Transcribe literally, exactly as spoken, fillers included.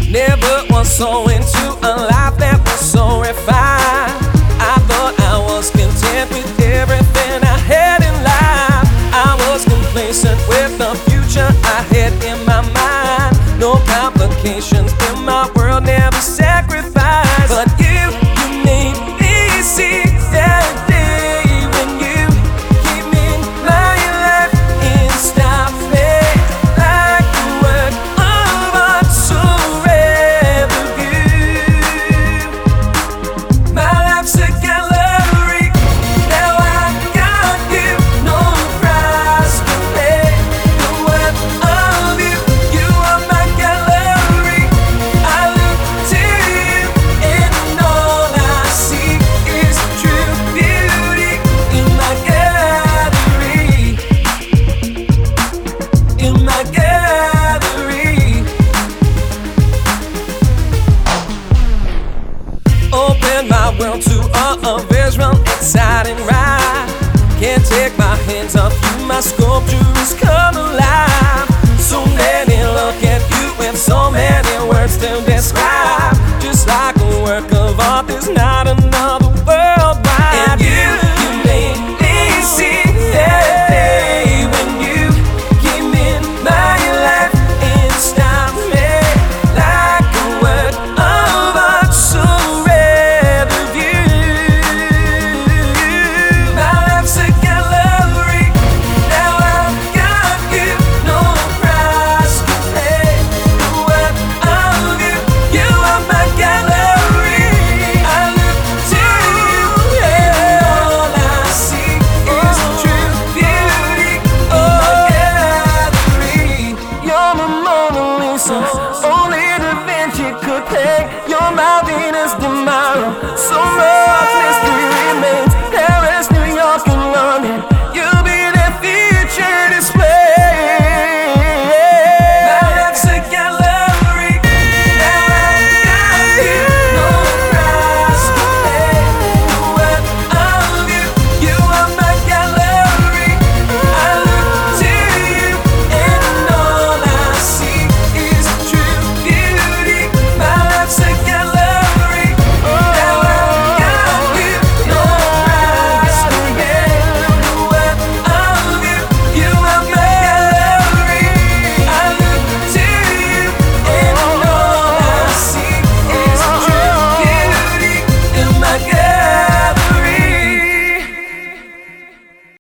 Never was so into a life that was so refined. I thought I was content with everything I had in life. I was complacent with the future I had in my mind. No complications in my world, never sacrificed. But you, you made me see that day when you came in my life and stopped me like the word of art so rare view. My life's a gallery, now I got you, no price to pay. The word of you, you are my gallery. I look to you and all I see is true beauty in my gallery, in my gallery. Open my world to a, a visual, exciting ride. Can't take my hands off you, my sculpture is come alive. So many look at you with so many words to describe.